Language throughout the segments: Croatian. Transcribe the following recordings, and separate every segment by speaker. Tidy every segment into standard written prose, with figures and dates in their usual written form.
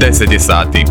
Speaker 1: 10 je sati.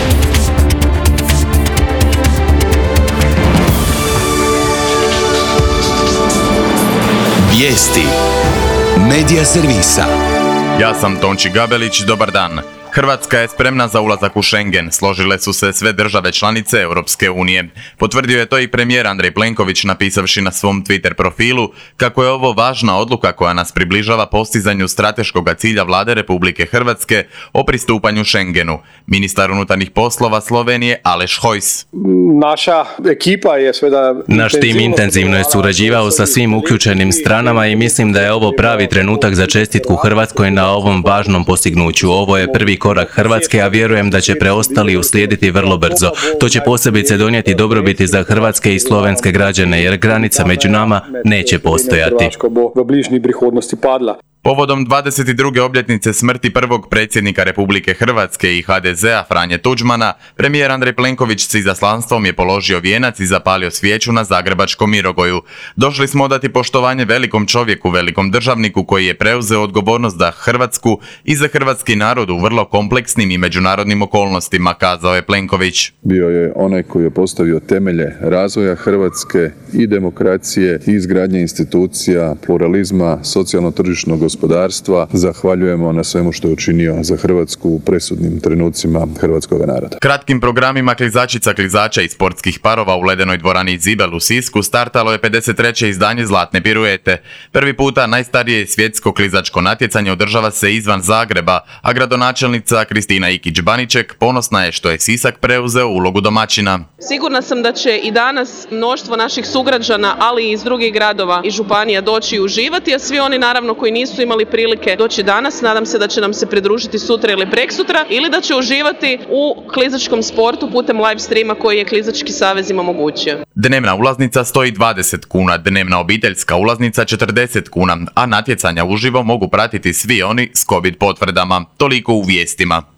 Speaker 2: Vijesti Medija servisa.
Speaker 1: Ja sam Tonči Gabelić, dobar dan. Hrvatska je spremna za ulazak u Schengen, složile su se sve države članice Europske unije. Potvrdio je to i premijer Andrej Plenković napisavši na svom Twitter profilu kako je ovo važna odluka koja nas približava postizanju strateškog cilja Vlade Republike Hrvatske o pristupanju Schengenu. Ministar unutarnjih poslova Slovenije Aleš Hojs.
Speaker 3: Naš tim intenzivno je surađivao sa svim uključenim stranama i mislim da je ovo pravi trenutak za čestitku Hrvatskoj na ovom važnom postignuću. Ovo je prvi korak Hrvatske, a vjerujem da će preostali uslijediti vrlo brzo. To će posebice donijeti dobrobiti za hrvatske i slovenske građane, jer granica među nama neće postojati.
Speaker 1: Povodom 22. obljetnice smrti prvog predsjednika Republike Hrvatske i HDZ-a Franje Tuđmana, premijer Andrej Plenković s izaslanstvom je položio vijenac i zapalio svijeću na zagrebačkom Mirogoju. Došli smo odati poštovanje velikom čovjeku, velikom državniku koji je preuzeo odgovornost za Hrvatsku i za hrvatski narod u vrlo kompleksnim i međunarodnim okolnostima, kazao je Plenković.
Speaker 4: Bio je onaj koji je postavio temelje razvoja Hrvatske i demokracije i izgradnje institucija, pluralizma, socijalno-tržišnog gospodarstva. Zahvaljujemo na svemu što je učinio za Hrvatsku u presudnim trenucima hrvatskog naroda.
Speaker 1: Kratkim programima klizačica, klizača i sportskih parova u ledenoj dvorani Zibel u Sisku startalo je 53. izdanje Zlatne piruete. Prvi puta najstarije svjetsko klizačko natjecanje održava se izvan Zagreba, a gradonačelnica Kristina Ikić-Baniček ponosna je što je Sisak preuzeo ulogu domaćina.
Speaker 5: Sigurna sam da će i danas mnoštvo naših sugrađana, ali i iz drugih gradova i županija doći i uživati, a svi oni naravno koji nisu imali prilike doći danas, nadam se da će nam se pridružiti sutra ili preksutra ili da će uživati u klizačkom sportu putem live streama koji je Klizački savez im omogućio.
Speaker 1: Dnevna ulaznica stoji 20 kuna, dnevna obiteljska ulaznica 40 kuna, a natjecanja uživo mogu pratiti svi oni s COVID potvrdama. Toliko u vijestima.